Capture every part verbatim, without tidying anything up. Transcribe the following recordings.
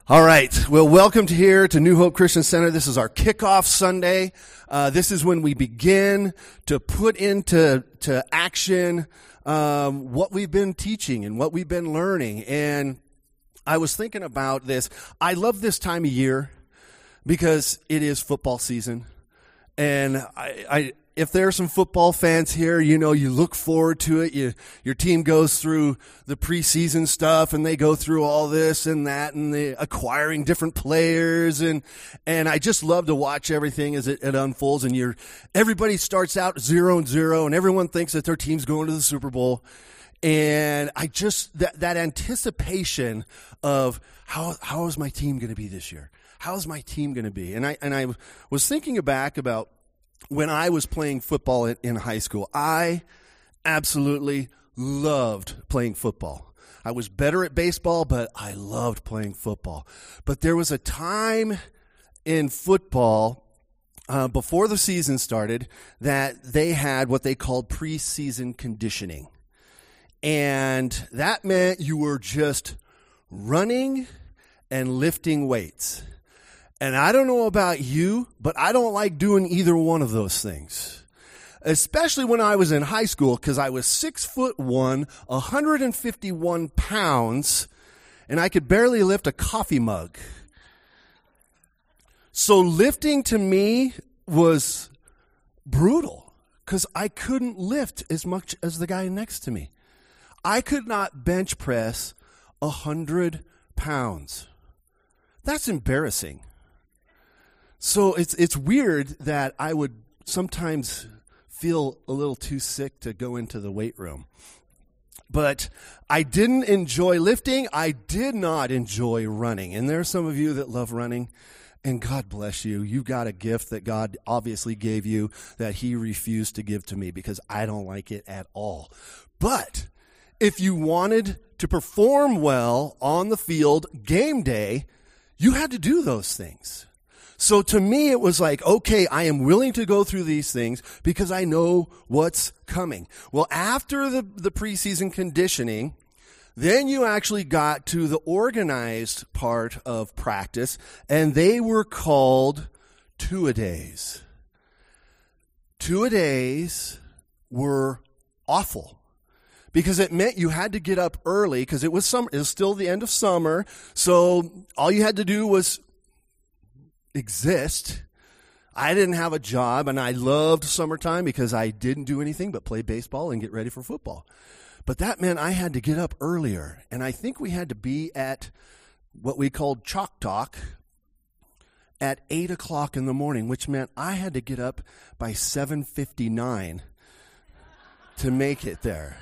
All right. Well, welcome to here to New Hope Christian Center. This is our kickoff Sunday. Uh, this is when we begin to put into to action um, what we've been teaching and what we've been learning. And I was thinking about this. I love this time of year because it is football season. And I, I if there are some football fans here, you know, you look forward to it. You, your team goes through the preseason stuff and they go through all this and that and the acquiring different players. And, and I just love to watch everything as it, it unfolds. And you're, everybody starts out zero and zero and everyone thinks that their team's going to the Super Bowl. And I just, that, that anticipation of how, how is my team going to be this year? How is my team going to be? And I, and I was thinking back about when I was playing football in, in high school. I absolutely loved playing football. I was better at baseball, but I loved playing football. But there was a time in football uh, before the season started that they had what they called preseason conditioning. And that meant you were just running and lifting weights. And I don't know about you, but I don't like doing either one of those things. Especially when I was in high school, because I was six foot one, one hundred fifty-one pounds, and I could barely lift a coffee mug. So lifting to me was brutal, because I couldn't lift as much as the guy next to me. I could not bench press one hundred pounds. That's embarrassing. So it's it's weird that I would sometimes feel a little too sick to go into the weight room. But I didn't enjoy lifting. I did not enjoy running. And there are some of you that love running, and God bless you. You've got a gift that God obviously gave you that he refused to give to me because I don't like it at all. But if you wanted to perform well on the field game day, you had to do those things. So to me, it was like, okay, I am willing to go through these things because I know what's coming. Well, after the, the preseason conditioning, then you actually got to the organized part of practice, and they were called two-a-days. Two-a-days were awful because it meant you had to get up early because it was summer. It was still the end of summer, so all you had to do was exist. I didn't have a job, and I loved summertime because I didn't do anything but play baseball and get ready for football. But that meant I had to get up earlier, and I think we had to be at what we called Chalk Talk at eight o'clock in the morning, which meant I had to get up by seven fifty-nine to make it there.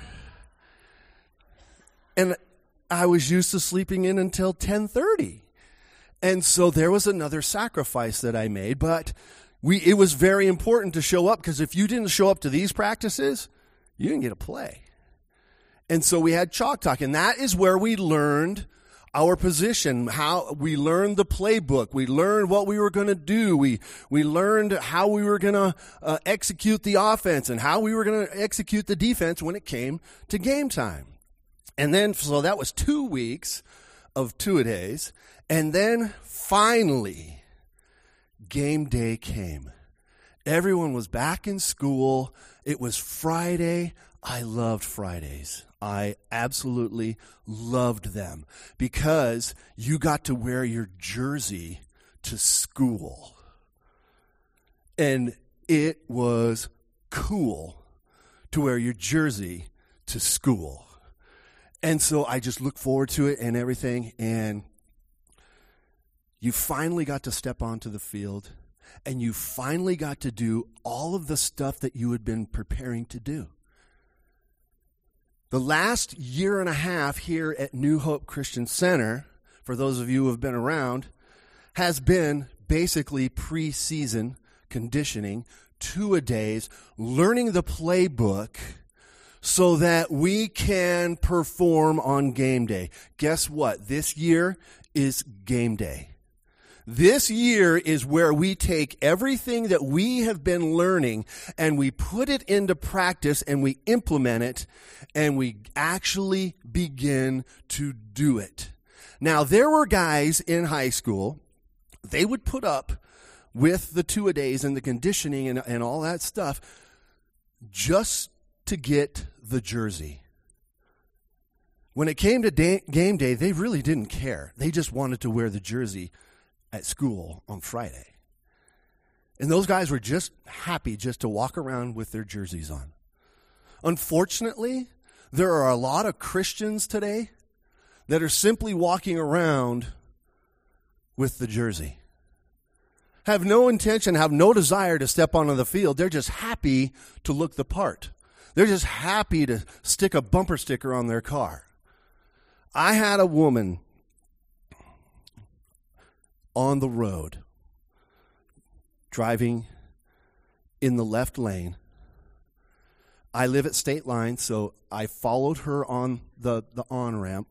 And I was used to sleeping in until ten thirty. And so there was another sacrifice that I made, but we it was very important to show up because if you didn't show up to these practices, you didn't get to play. And so we had Chalk Talk, and that is where we learned our position, how we learned the playbook, we learned what we were going to do, we we learned how we were going to uh, execute the offense and how we were going to execute the defense when it came to game time. And then, so that was two weeks of two-a-days. And then finally, game day came. Everyone was back in school. It was Friday. I loved Fridays. I absolutely loved them because you got to wear your jersey to school. And it was cool to wear your jersey to school. And so I just looked forward to it and everything, and you finally got to step onto the field, and you finally got to do all of the stuff that you had been preparing to do. The last year and a half here at New Hope Christian Center, for those of you who have been around, has been basically preseason conditioning, two-a-days, learning the playbook so that we can perform on game day. Guess what? This year is game day. This year is where we take everything that we have been learning and we put it into practice and we implement it and we actually begin to do it. Now, there were guys in high school, they would put up with the two-a-days and the conditioning and, and all that stuff just to get the jersey. When it came to day, game day, they really didn't care. They just wanted to wear the jersey at school on Friday. And those guys were just happy just to walk around with their jerseys on. Unfortunately, there are a lot of Christians today that are simply walking around with the jersey. Have no intention, have no desire to step onto the field. They're just happy to look the part. They're just happy to stick a bumper sticker on their car. I had a woman on the road driving in the left lane. I live at State Line, so I followed her on the, the on-ramp.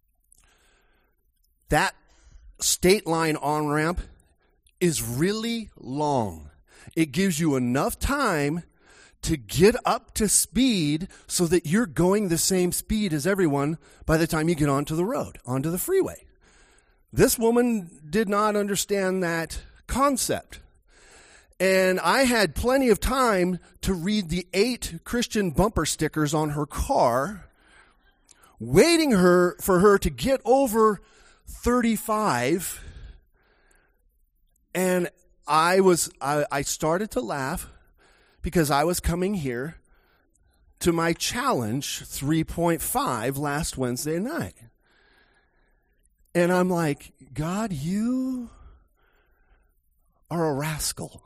That State Line on-ramp is really long. It gives you enough time to get up to speed so that you're going the same speed as everyone by the time you get onto the road, onto the freeway. This woman did not understand that concept. And I had plenty of time to read the eight Christian bumper stickers on her car, waiting her for her to get over thirty-five. And I was I, I started to laugh because I was coming here to my challenge three point five last Wednesday night. And I'm like, God, you are a rascal.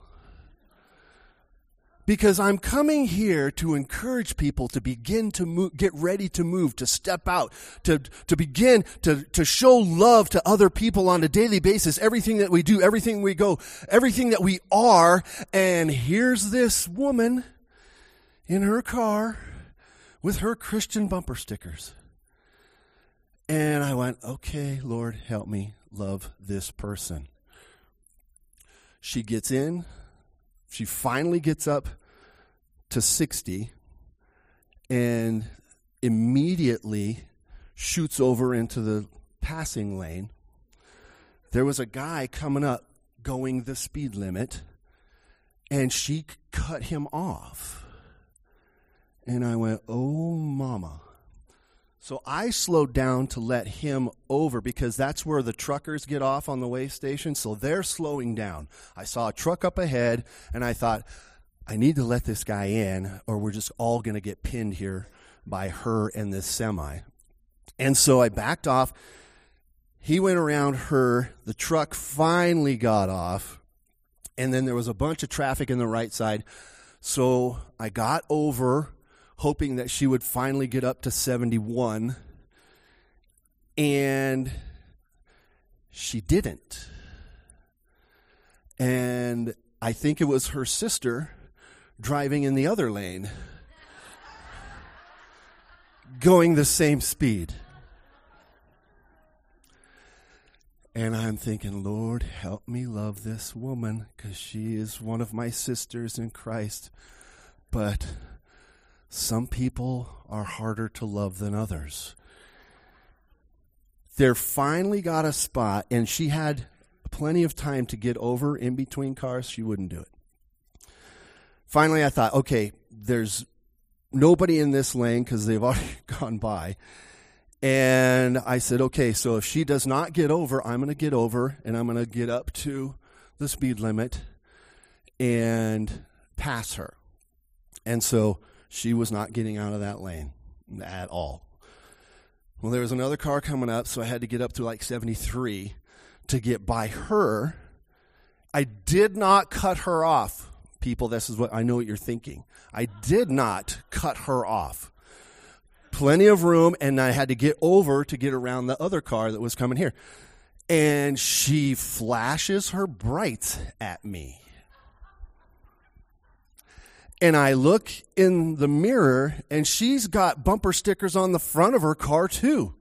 Because I'm coming here to encourage people to begin to move, get ready to move, to step out, to, to begin to, to show love to other people on a daily basis. Everything that we do, everything we go, everything that we are. And here's this woman in her car with her Christian bumper stickers. And I went, okay, Lord, help me love this person. She gets in. She finally gets up to sixty and immediately shoots over into the passing lane. There was a guy coming up going the speed limit, and she cut him off. And I went, oh, mama. So I slowed down to let him over because that's where the truckers get off on the way station. So they're slowing down. I saw a truck up ahead, and I thought, I need to let this guy in, or we're just all going to get pinned here by her and this semi. And so I backed off. He went around her. The truck finally got off, and then there was a bunch of traffic in the right side. So I got over, hoping that she would finally get up to seventy-one, and she didn't. And I think it was her sister driving in the other lane, going the same speed. And I'm thinking, Lord, help me love this woman, because she is one of my sisters in Christ. But some people are harder to love than others. They finally got a spot, and she had plenty of time to get over in between cars. She wouldn't do it. Finally, I thought, okay, there's nobody in this lane because they've already gone by. And I said, okay, so if she does not get over, I'm going to get over, and I'm going to get up to the speed limit and pass her. And so she was not getting out of that lane at all. Well, there was another car coming up, so I had to get up to like seventy-three to get by her. I did not cut her off. People, this is what I know what you're thinking. I did not cut her off. Plenty of room, and I had to get over to get around the other car that was coming here. And she flashes her brights at me. And I look in the mirror, and she's got bumper stickers on the front of her car, too.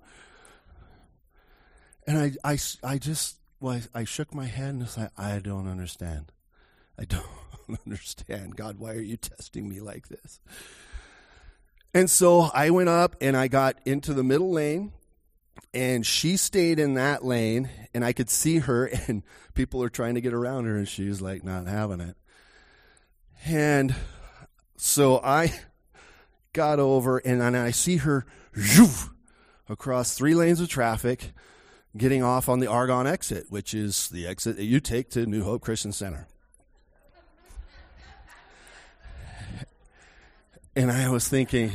And I, I, I just, well, I, I shook my head and was like, I don't understand. I don't understand. God, why are you testing me like this? And so I went up, and I got into the middle lane, And she stayed in that lane, and I could see her, and people are trying to get around her, and she's like not having it. And so I got over, and then I see her zhoof, across three lanes of traffic, getting off on the Argonne exit, which is the exit that you take to New Hope Christian Center. And I was thinking,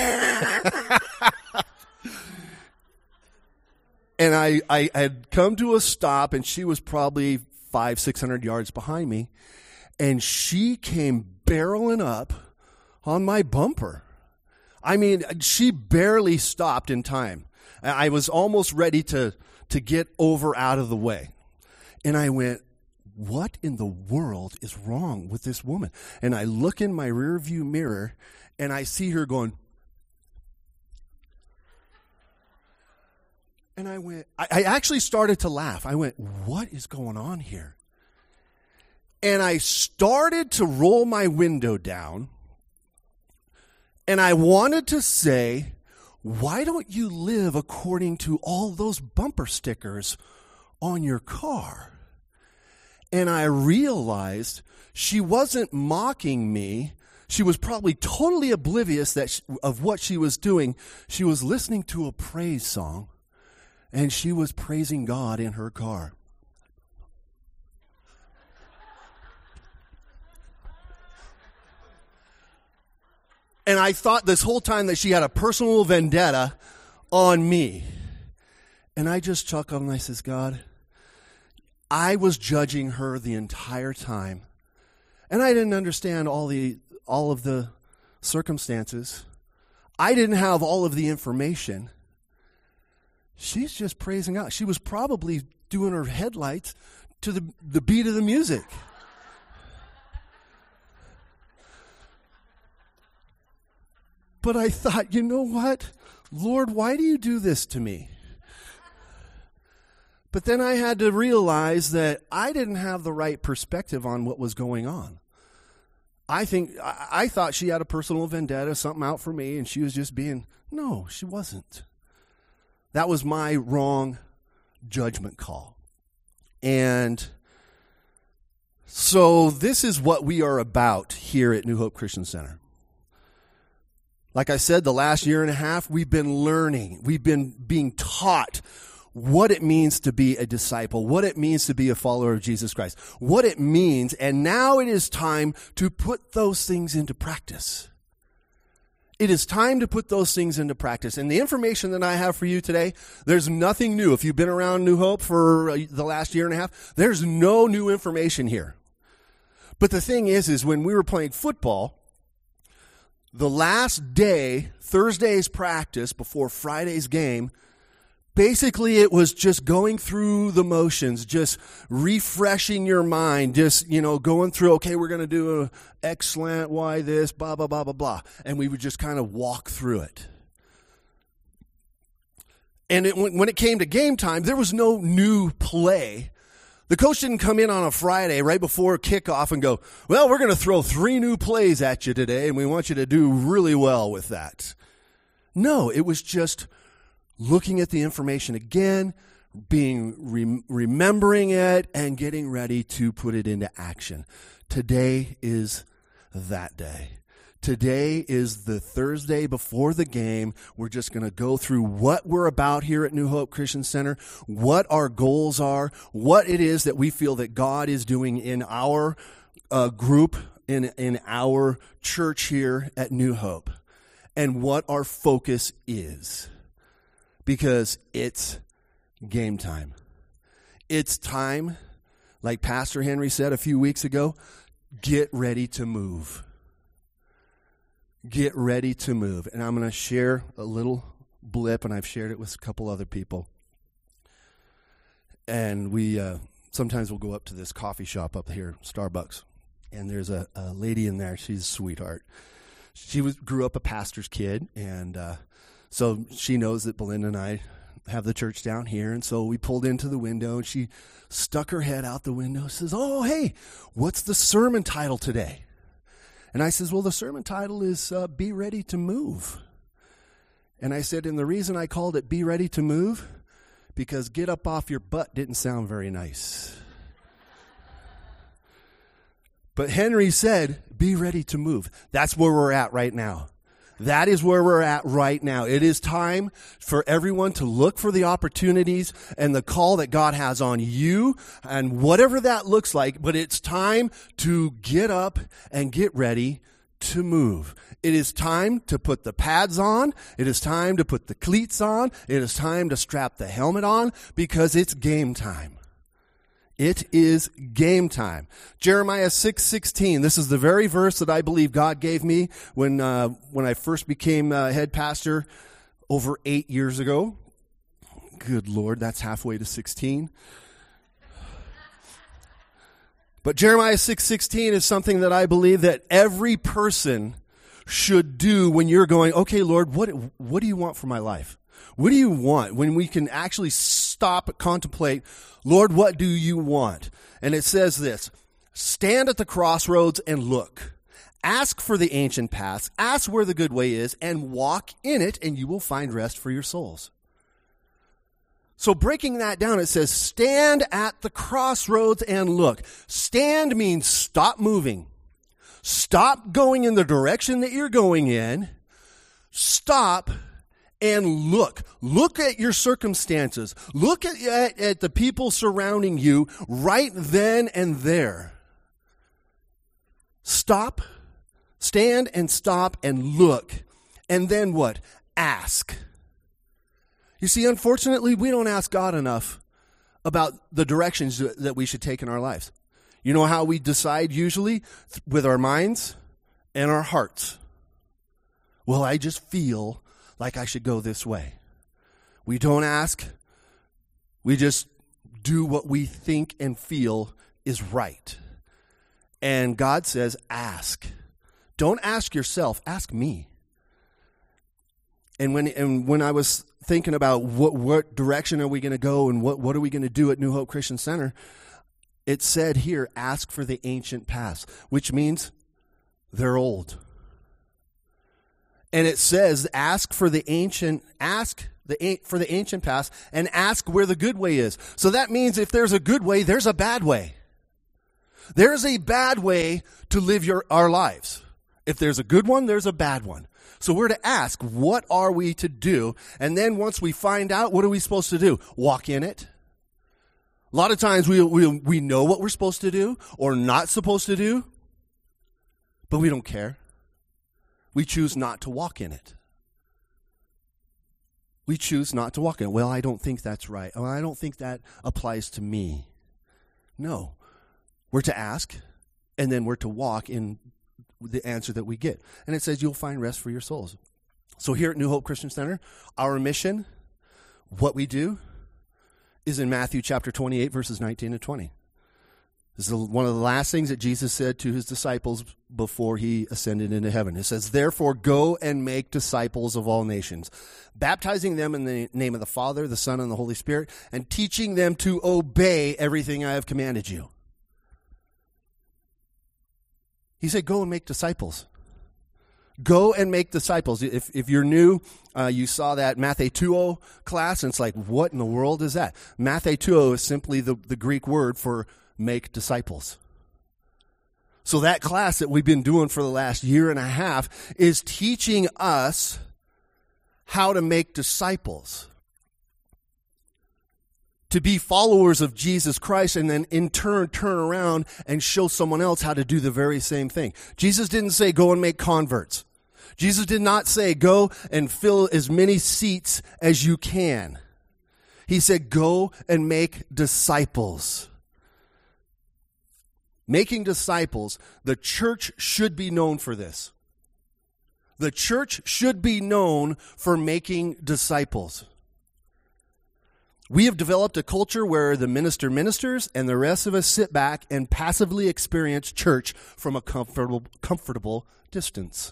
and I, I had come to a stop, and she was probably five, six hundred yards behind me, and she came barreling up on my bumper. I mean, she barely stopped in time. I was almost ready to, to get over out of the way. And I went, what in the world is wrong with this woman? And I look in my rearview mirror, and I see her going, and I went, I, I actually started to laugh. I went, what is going on here? And I started to roll my window down, and I wanted to say, why don't you live according to all those bumper stickers on your car? And I realized she wasn't mocking me. She was probably totally oblivious that she, of what she was doing. She was listening to a praise song, and she was praising God in her car. And I thought this whole time that she had a personal vendetta on me. And I just chuckled and I says, God, I was judging her the entire time. And I didn't understand all the all of the circumstances. I didn't have all of the information. She's just praising God. She was probably doing her headlights to the, the beat of the music. But I thought, you know what? Lord, why do you do this to me? But then I had to realize that I didn't have the right perspective on what was going on. I think, I, I thought she had a personal vendetta, something out for me, and she was just being, no, she wasn't. That was my wrong judgment call. And so this is what we are about here at New Hope Christian Center. Like I said, the last year and a half, we've been learning. We've been being taught what it means to be a disciple, what it means to be a follower of Jesus Christ, what it means, and now it is time to put those things into practice. It is time to put those things into practice. And the information that I have for you today, there's nothing new. If you've been around New Hope for the last year and a half, there's no new information here. But the thing is, is when we were playing football, the last day, Thursday's practice before Friday's game, basically it was just going through the motions, just refreshing your mind, just, you know, going through, okay, we're going to do a X slant, Y this, blah, blah, blah, blah, blah. And we would just kind of walk through it. And it, when it came to game time, there was no new play. The coach didn't come in on a Friday right before kickoff and go, well, we're going to throw three new plays at you today, and we want you to do really well with that. No, it was just looking at the information again, being re- remembering it, and getting ready to put it into action. Today is that day. Today is the Thursday before the game. We're just going to go through what we're about here at New Hope Christian Center, what our goals are, what it is that we feel that God is doing in our uh, group, in, in our church here at New Hope, and what our focus is. Because it's game time. It's time, like Pastor Henry said a few weeks ago, get ready to move. Get ready to move. And I'm going to share a little blip, and I've shared it with a couple other people. And we uh, sometimes we'll go up to this coffee shop up here, Starbucks, and there's a, a lady in there. She's a sweetheart. She was grew up a pastor's kid, and uh, so she knows that Belinda and I have the church down here. And so we pulled into the window, and she stuck her head out the window and says, oh, hey, what's the sermon title today? And I says, well, the sermon title is uh, Be Ready to Move. And I said, and the reason I called it Be Ready to Move because get up off your butt didn't sound very nice. But Henry said, be ready to move. That's where we're at right now. That is where we're at right now. It is time for everyone to look for the opportunities and the call that God has on you and whatever that looks like. But it's time to get up and get ready to move. It is time to put the pads on. It is time to put the cleats on. It is time to strap the helmet on because it's game time. It is game time. Jeremiah six sixteen. This is the very verse that I believe God gave me when uh, when I first became uh, head pastor over eight years ago. Good Lord, that's halfway to sixteen. But Jeremiah six sixteen is something that I believe that every person should do when you're going, okay, Lord, what what do you want for my life? What do you want? When we can actually stop, contemplate, Lord, what do you want? And it says this, stand at the crossroads and look. Ask for the ancient paths. Ask where the good way is and walk in it, and you will find rest for your souls. So breaking that down, it says, stand at the crossroads and look. Stand means stop moving. Stop going in the direction that you're going in. Stop and look. Look at your circumstances. Look at, at, at the people surrounding you right then and there. Stop, stand and stop and look. And then what? Ask. You see, unfortunately, we don't ask God enough about the directions that we should take in our lives. You know how we decide usually? With our minds and our hearts. Well, I just feel like I should go this way. We don't ask. We just do what we think and feel is right. And God says, ask. Don't ask yourself, ask me. And when and when I was thinking about what, what direction are we going to go and what, what are we going to do at New Hope Christian Center, it said here, ask for the ancient paths, which means they're old. And it says, ask for the ancient, ask the for the ancient paths, and ask where the good way is. So that means if there's a good way, there's a bad way. There's a bad way to live your our lives. If there's a good one, there's a bad one. So we're to ask, what are we to do? And then once we find out, what are we supposed to do? Walk in it. A lot of times we we we know what we're supposed to do or not supposed to do, but we don't care. We choose not to walk in it. We choose not to walk in it. Well, I don't think that's right. Well, I don't think that applies to me. No. We're to ask, and then we're to walk in the answer that we get. And it says you'll find rest for your souls. So here at New Hope Christian Center, our mission, what we do, is in Matthew chapter twenty-eight, verses nineteen and twenty. This is one of the last things that Jesus said to his disciples before he ascended into heaven. It says, therefore, go and make disciples of all nations, baptizing them in the name of the Father, the Son, and the Holy Spirit, and teaching them to obey everything I have commanded you. He said, go and make disciples. Go and make disciples. If if you're new, uh, you saw that mathetuo class, and it's like, what in the world is that? Mathetuo is simply the, the Greek word for make disciples. So that class that we've been doing for the last year and a half is teaching us how to make disciples, to be followers of Jesus Christ, and then in turn turn around and show someone else how to do the very same thing. Jesus didn't say go and make converts. Jesus did not say go and fill as many seats as you can. He said go and make disciples. Making disciples, the church should be known for this. The church should be known for making disciples. We have developed a culture where the minister ministers and the rest of us sit back and passively experience church from a comfortable, comfortable distance.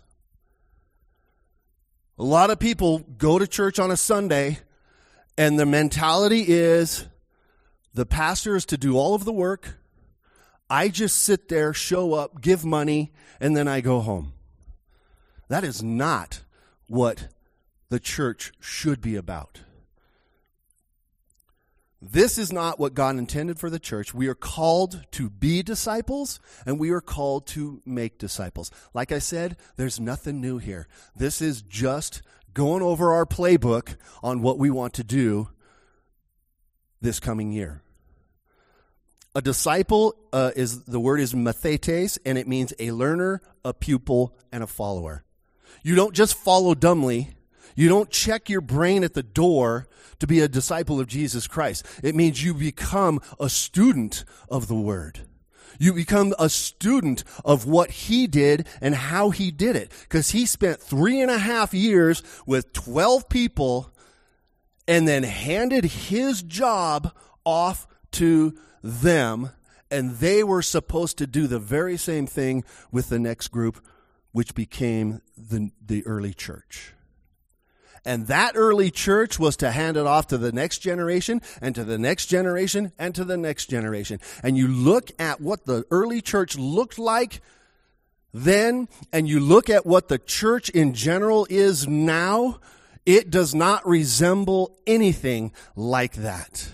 A lot of people go to church on a Sunday, and the mentality is the pastor is to do all of the work. I just sit there, show up, give money, and then I go home. That is not what the church should be about. This is not what God intended for the church. We are called to be disciples, and we are called to make disciples. Like I said, there's nothing new here. This is just going over our playbook on what we want to do this coming year. A disciple uh, is, the word is mathetes, and it means a learner, a pupil, and a follower. You don't just follow dumbly. You don't check your brain at the door to be a disciple of Jesus Christ. It means you become a student of the Word. You become a student of what He did and how He did it. Because He spent three and a half years with twelve people and then handed His job off to them. And they were supposed to do the very same thing with the next group, which became the, the early church. And that early church was to hand it off to the next generation and to the next generation and to the next generation. And you look at what the early church looked like then, and you look at what the church in general is now, it does not resemble anything like that.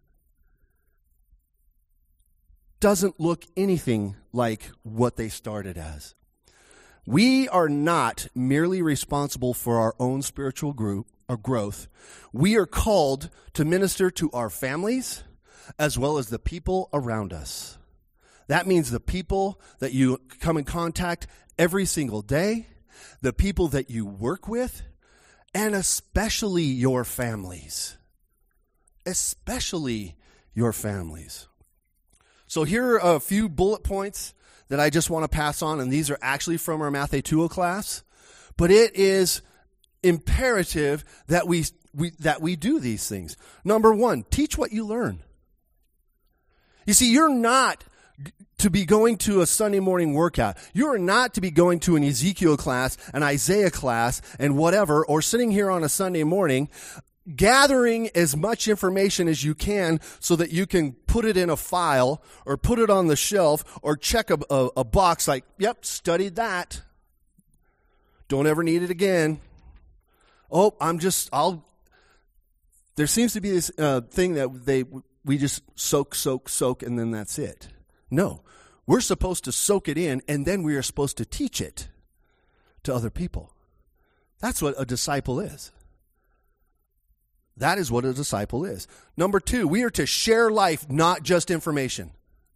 Doesn't look anything like what they started as. We are not merely responsible for our own spiritual group or growth. We are called to minister to our families as well as the people around us. That means the people that you come in contact every single day, the people that you work with, and especially your families. Especially your families. So here are a few bullet points that I just want to pass on, and these are actually from our Mathetuo class, but it is imperative that we, we that we do these things. Number one, teach what you learn. You see, you're not to be going to a Sunday morning workout. You are not to be going to an Ezekiel class, an Isaiah class, and whatever, or sitting here on a Sunday morning gathering as much information as you can so that you can put it in a file or put it on the shelf or check a, a, a box like, yep, studied that. Don't ever need it again. Oh, I'm just, I'll, there seems to be this uh, thing that they, we just soak, soak, soak, and then that's it. No, we're supposed to soak it in, and then we are supposed to teach it to other people. That's what a disciple is. That is what a disciple is. Number two, we are to share life, not just information.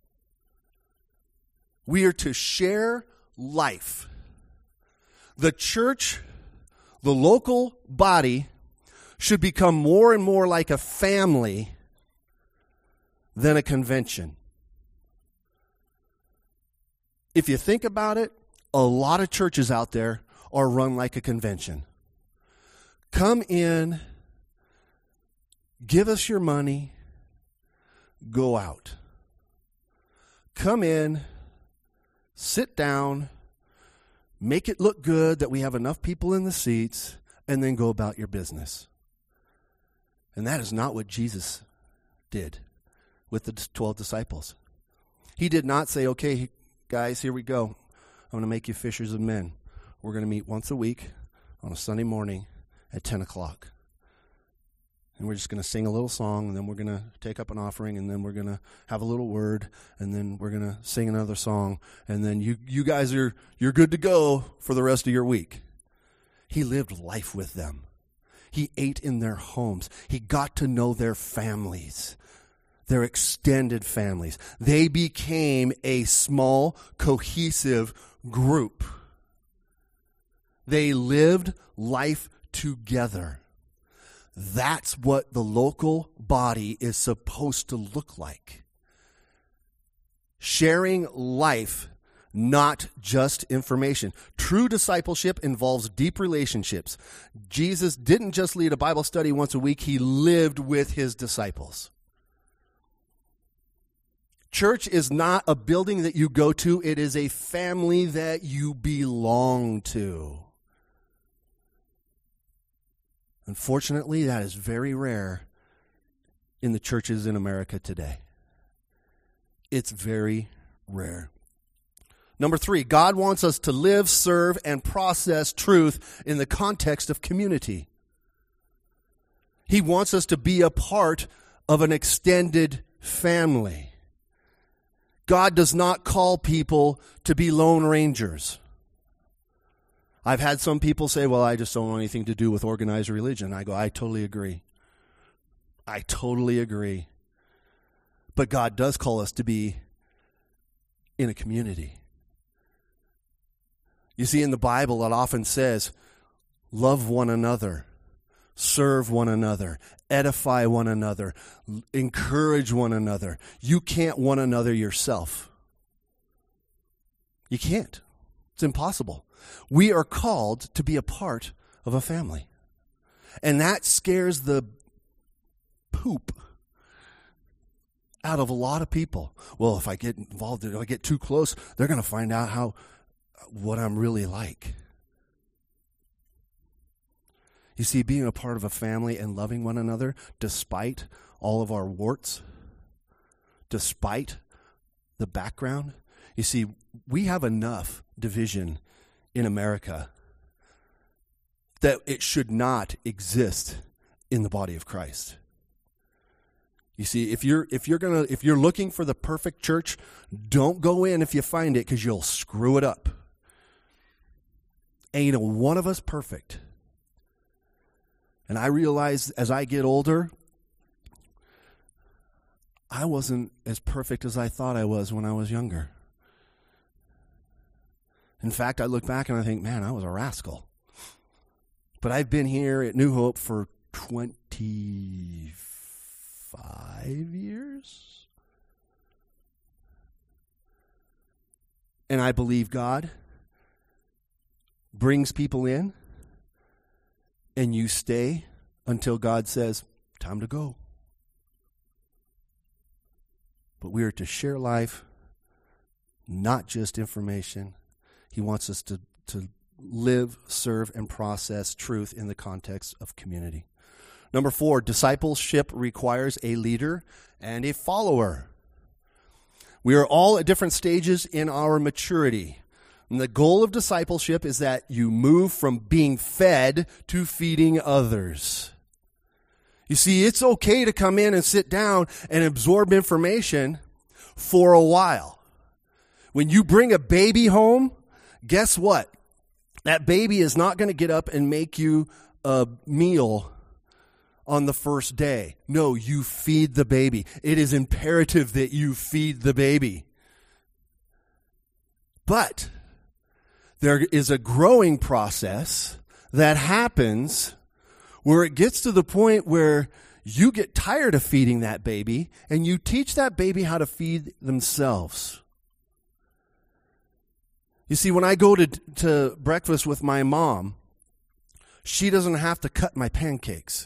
We are to share life. The church, the local body, should become more and more like a family than a convention. If you think about it, a lot of churches out there are run like a convention. Come in, give us your money, go out. Come in, sit down, make it look good that we have enough people in the seats, and then go about your business. And that is not what Jesus did with the twelve disciples. He did not say, okay, guys, here we go. I'm going to make you fishers of men. We're going to meet once a week on a Sunday morning at ten o'clock. And we're just going to sing a little song, and then we're going to take up an offering, and then we're going to have a little word, and then we're going to sing another song, and then you you guys are you're good to go for the rest of your week. He lived life with them. He ate in their homes. He got to know their families, their extended families. They became a small, cohesive group. They lived life together. That's what the local body is supposed to look like. Sharing life, not just information. True discipleship involves deep relationships. Jesus didn't just lead a Bible study once a week. He lived with his disciples. Church is not a building that you go to. It is a family that you belong to. Unfortunately, that is very rare in the churches in America today. It's very rare. Number three, God wants us to live, serve, and process truth in the context of community. He wants us to be a part of an extended family. God does not call people to be lone rangers. I've had some people say, well, I just don't want anything to do with organized religion. I go, I totally agree. I totally agree. But God does call us to be in a community. You see, in the Bible, it often says, love one another, serve one another, edify one another, encourage one another. You can't one another yourself. You can't. It's impossible. We are called to be a part of a family. And that scares the poop out of a lot of people. Well, if I get involved, if I get too close, they're going to find out how what I'm really like. You see, being a part of a family and loving one another, despite all of our warts, despite the background, you see, we have enough division in America that it should not exist in the body of Christ. You see, if you're if you're gonna if you're looking for the perfect church, don't go in if you find it, because you'll screw it up. Ain't a one of us perfect. And I realize as I get older, I wasn't as perfect as I thought I was when I was younger. In fact, I look back and I think, man, I was a rascal. But I've been here at New Hope for twenty-five years. And I believe God brings people in, and you stay until God says, time to go. But we are to share life, not just information. He wants us to, to live, serve, and process truth in the context of community. Number four, discipleship requires a leader and a follower. We are all at different stages in our maturity. And the goal of discipleship is that you move from being fed to feeding others. You see, it's okay to come in and sit down and absorb information for a while. When you bring a baby home, guess what? That baby is not going to get up and make you a meal on the first day. No, you feed the baby. It is imperative that you feed the baby. But there is a growing process that happens where it gets to the point where you get tired of feeding that baby and you teach that baby how to feed themselves. You see, when I go to, to breakfast with my mom, she doesn't have to cut my pancakes.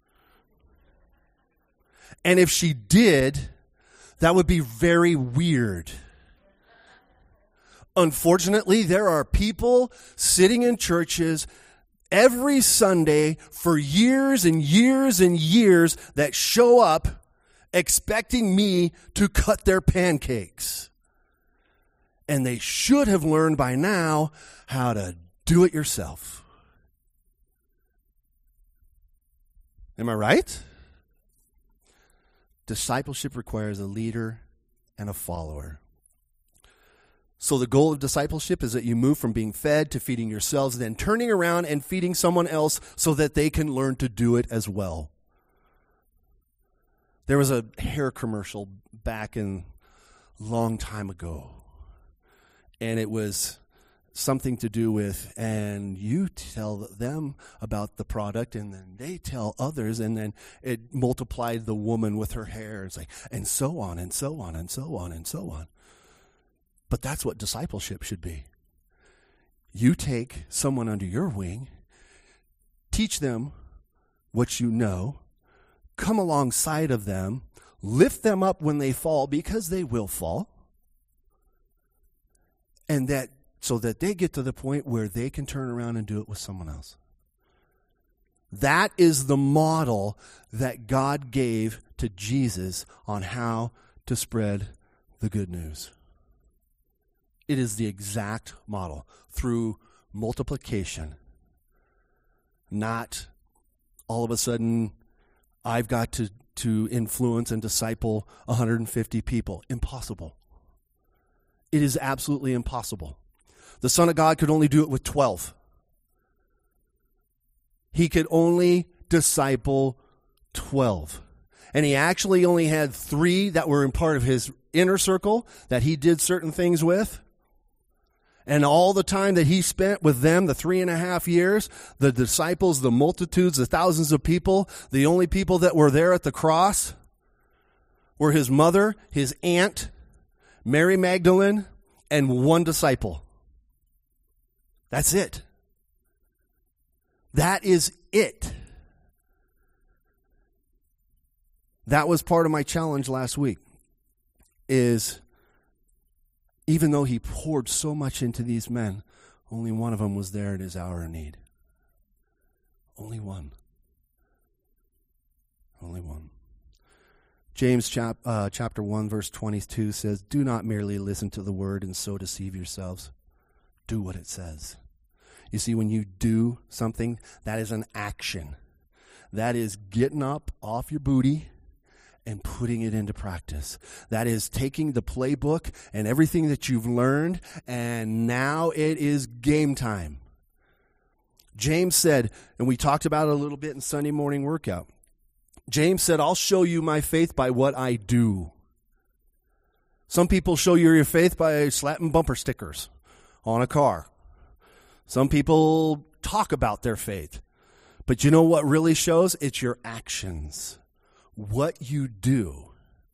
And if she did, that would be very weird. Unfortunately, there are people sitting in churches every Sunday for years and years and years that show up expecting me to cut their pancakes. And they should have learned by now how to do it yourself. Am I right? Discipleship requires a leader and a follower. So the goal of discipleship is that you move from being fed to feeding yourselves, then turning around and feeding someone else so that they can learn to do it as well. There was a hair commercial back in a long time ago, and it was something to do with, and you tell them about the product, and then they tell others, and then it multiplied the woman with her hair. It's like, and so on, and so on, and so on, and so on. But that's what discipleship should be. You take someone under your wing, teach them what you know, come alongside of them, lift them up when they fall, because they will fall, and that so that they get to the point where they can turn around and do it with someone else. That is the model that God gave to Jesus on how to spread the good news. It is the exact model through multiplication, not all of a sudden I've got to, to influence and disciple one hundred fifty people. Impossible. It is absolutely impossible. The Son of God could only do it with twelve. He could only disciple twelve. And he actually only had three that were in part of his inner circle that he did certain things with. And all the time that he spent with them, the three and a half years, the disciples, the multitudes, the thousands of people, the only people that were there at the cross were his mother, his aunt, Mary Magdalene, and one disciple. That's it. That is it. That was part of my challenge last week, is even though he poured so much into these men, only one of them was there at his hour of need. Only one. Only one. James chap, uh, chapter one, verse twenty-two says, "Do not merely listen to the word and so deceive yourselves. Do what it says." You see, when you do something, that is an action. That is getting up off your booty and putting it into practice. That is taking the playbook and everything that you've learned, and now it is game time. James said, and we talked about it a little bit in Sunday morning workout, James said, "I'll show you my faith by what I do." Some people show you your faith by slapping bumper stickers on a car. Some people talk about their faith. But you know what really shows? It's your actions. What you do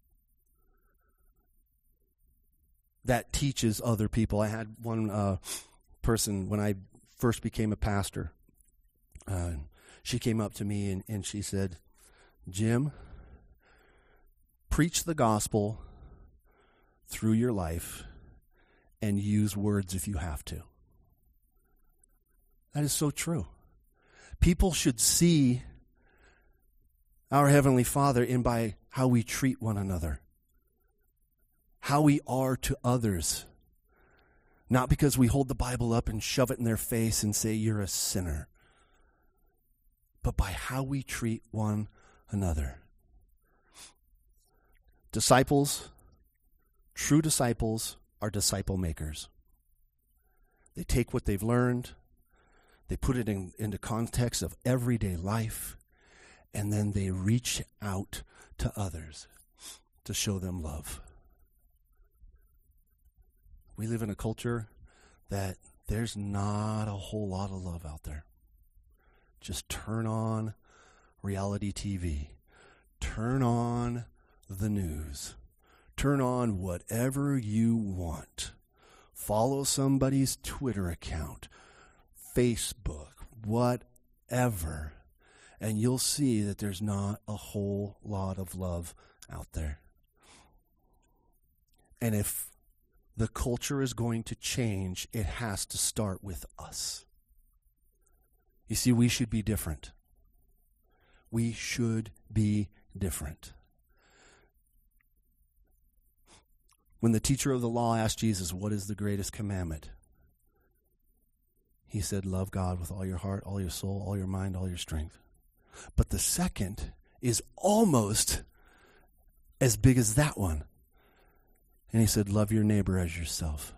that teaches other people. I had one uh, person when I first became a pastor. Uh, she came up to me and, and she said, "Jim, preach the gospel through your life and use words if you have to." That is so true. People should see our Heavenly Father in by how we treat one another, how we are to others. Not because we hold the Bible up and shove it in their face and say, "You're a sinner," but by how we treat one another. Disciples, true disciples, are disciple makers. They take what they've learned, they put it in, into context of everyday life, and then they reach out to others to show them love. We live in a culture that there's not a whole lot of love out there. Just turn on reality T V. Turn on the news. Turn on whatever you want. Follow somebody's Twitter account, Facebook, whatever, and you'll see that there's not a whole lot of love out there. And if the culture is going to change, it has to start with us. You see, we should be different. We should be different. When the teacher of the law asked Jesus, "What is the greatest commandment?" He said, "Love God with all your heart, all your soul, all your mind, all your strength." But the second is almost as big as that one. And he said, "Love your neighbor as yourself."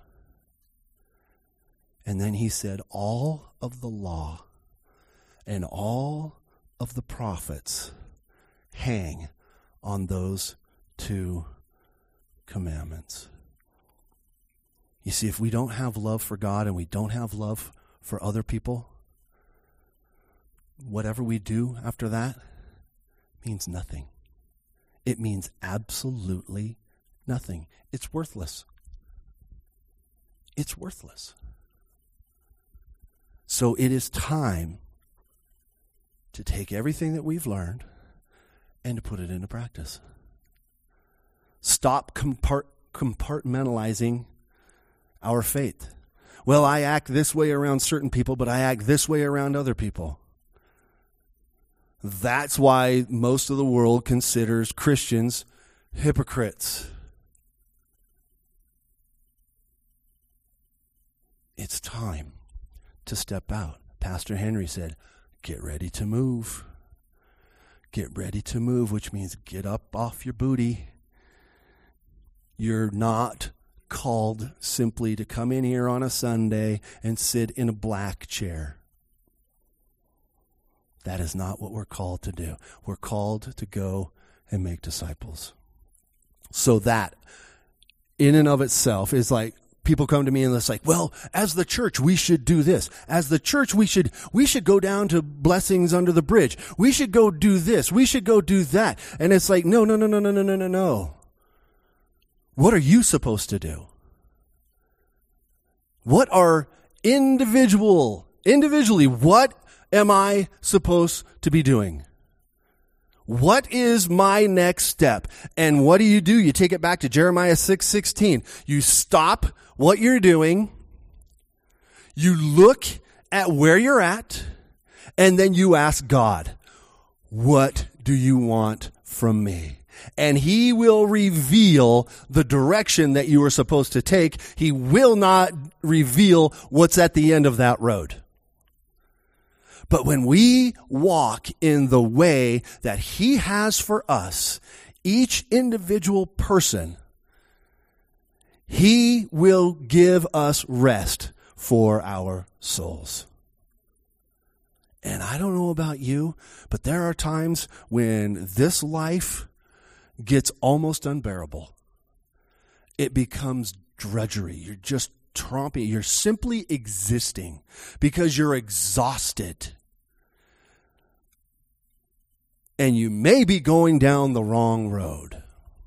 And then he said, all of the law and all of the prophets hang on those two commandments. You see, if we don't have love for God and we don't have love for other people, whatever we do after that means nothing. It means absolutely nothing. It's worthless. It's worthless. So it is time to take everything that we've learned and to put it into practice. Stop compart- compartmentalizing our faith. Well, I act this way around certain people, but I act this way around other people. That's why most of the world considers Christians hypocrites. It's time to step out. Pastor Henry said, "Get ready to move. Get ready to move, which means get up off your booty. You're not called simply to come in here on a Sunday and sit in a black chair. That is not what we're called to do. We're called to go and make disciples. So that, in and of itself, is like, people come to me and it's like, well, as the church, we should do this. As the church, we should we should go down to Blessings Under the Bridge. We should go do this. We should go do that. And it's like, no, no, no, no, no, no, no, no, no. What are you supposed to do? What are individual, individually, what am I supposed to be doing? What is my next step? And what do you do? You take it back to Jeremiah six sixteen. You stop what you're doing. You look at where you're at. And then you ask God, what do you want from me? And he will reveal the direction that you are supposed to take. He will not reveal what's at the end of that road. But when we walk in the way that he has for us, each individual person, he will give us rest for our souls. And I don't know about you, but there are times when this life gets almost unbearable. It becomes drudgery. You're just tromping. You're simply existing because you're exhausted. And you may be going down the wrong road.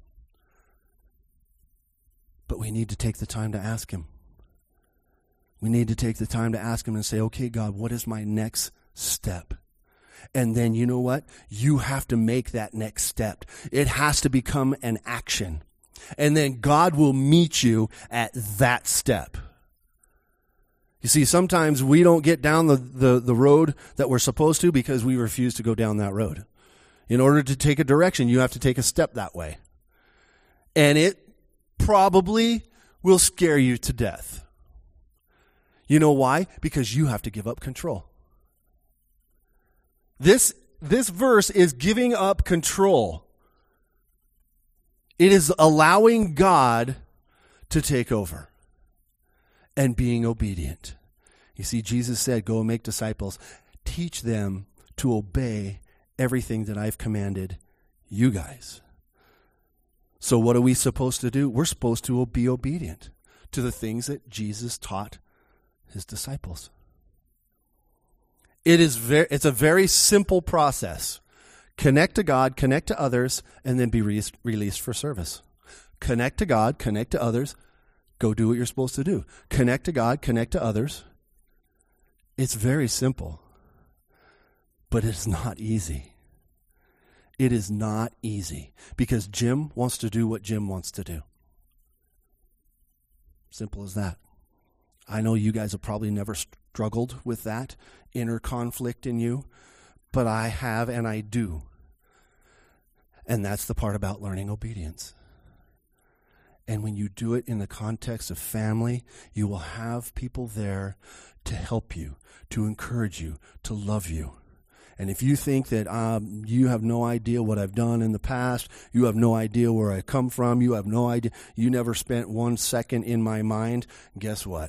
But we need to take the time to ask him. We need to take the time to ask him and say, okay, God, what is my next step? And then you know what? You have to make that next step. It has to become an action. And then God will meet you at that step. You see, sometimes we don't get down the, the, the road that we're supposed to because we refuse to go down that road. In order to take a direction, you have to take a step that way. And it probably will scare you to death. You know why? Because you have to give up control. This, this verse is giving up control. It is allowing God to take over and being obedient. You see, Jesus said, go and make disciples. Teach them to obey everything that I've commanded you guys. So what are we supposed to do? We're supposed to be obedient to the things that Jesus taught his disciples. It is very, it's a very simple process. Connect to God, connect to others, and then be re- released for service. Connect to God, connect to others, go do what you're supposed to do. Connect to God, connect to others. It's very simple, but it's not easy. It is not easy because Jim wants to do what Jim wants to do. Simple as that. I know you guys have probably never struggled with that inner conflict in you, but I have and I do. And that's the part about learning obedience. And when you do it in the context of family, you will have people there to help you, to encourage you, to love you. And if you think that um, you have no idea what I've done in the past, you have no idea where I come from, you have no idea, you never spent one second in my mind, guess what?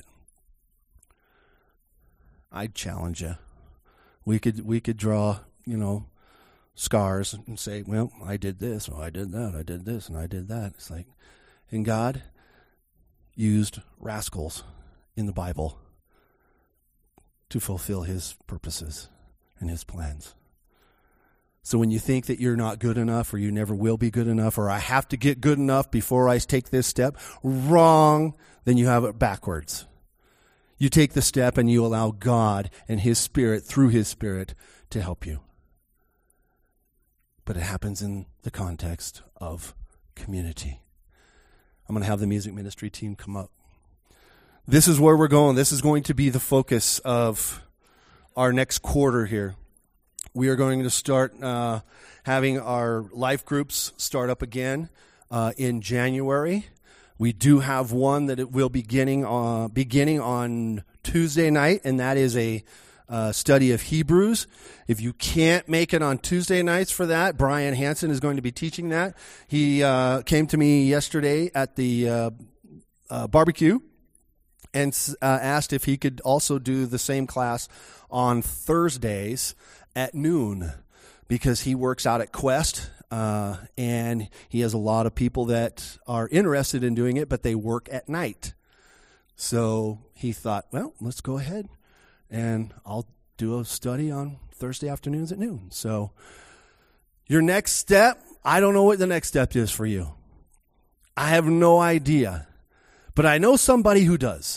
I'd challenge you. We could we could draw, you know, scars and say, well, I did this, or I did that, I did this, and I did that. It's like, and God used rascals in the Bible to fulfill his purposes and his plans. So when you think that you're not good enough or you never will be good enough or I have to get good enough before I take this step, wrong, then you have it backwards. You take the step and you allow God and his Spirit, through his Spirit, to help you. But it happens in the context of community. I'm going to have the music ministry team come up. This is where we're going. This is going to be the focus of our next quarter here. We are going to start uh, having our life groups start up again uh, in January. We do have one that it will be beginning on, beginning on Tuesday night, and that is a uh, study of Hebrews. If you can't make it on Tuesday nights for that, Brian Hansen is going to be teaching that. He uh, came to me yesterday at the uh, uh, barbecue and uh, asked if he could also do the same class on Thursdays at noon, because he works out at Quest, uh, and he has a lot of people that are interested in doing it, but they work at night. So he thought, well, let's go ahead, and I'll do a study on Thursday afternoons at noon. So your next step, I don't know what the next step is for you. I have no idea, but I know somebody who does.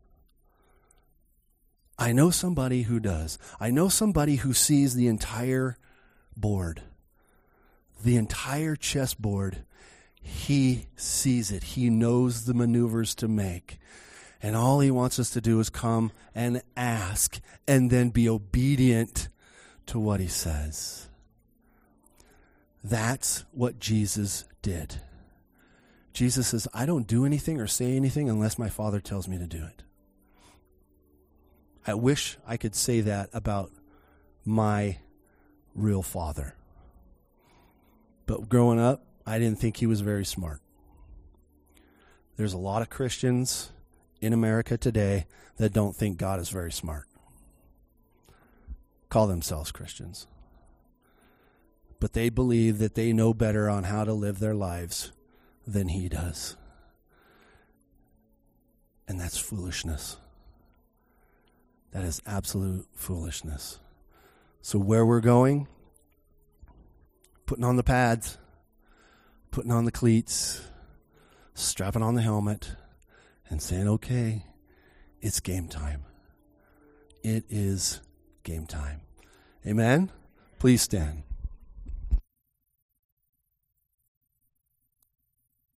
I know somebody who does. I know somebody who sees the entire board, the entire chessboard. He sees it. He knows the maneuvers to make. And all he wants us to do is come and ask and then be obedient to what he says. That's what Jesus did. Jesus says, I don't do anything or say anything unless my Father tells me to do it. I wish I could say that about my real father. But growing up, I didn't think he was very smart. There's a lot of Christians in America today that don't think God is very smart. Call themselves Christians. But they believe that they know better on how to live their lives than he does. And that's foolishness. That is absolute foolishness. So where we're going, putting on the pads, putting on the cleats, strapping on the helmet, and saying, okay, it's game time. It is game time. Amen? Please stand.